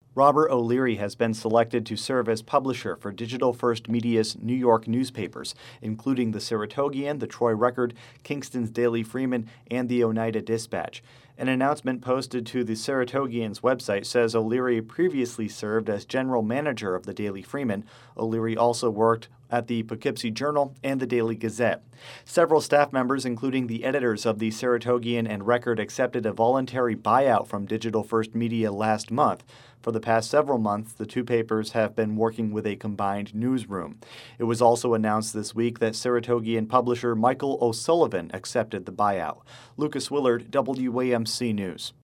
Robert O'Leary has been selected to serve as publisher for Digital First Media's New York newspapers, including the Saratogian, the Troy Record, Kingston's Daily Freeman, and the Oneida Dispatch. An announcement posted to the Saratogian's website says O'Leary previously served as general manager of the Daily Freeman. O'Leary also worked at the Poughkeepsie Journal and the Daily Gazette. Several staff members, including the editors of the Saratogian and Record, accepted a voluntary buyout from Digital First Media last month. For the past several months, the two papers have been working with a combined newsroom. It was also announced this week that Saratogian publisher Michael O'Sullivan accepted the buyout. Lucas Willard, WAMC News.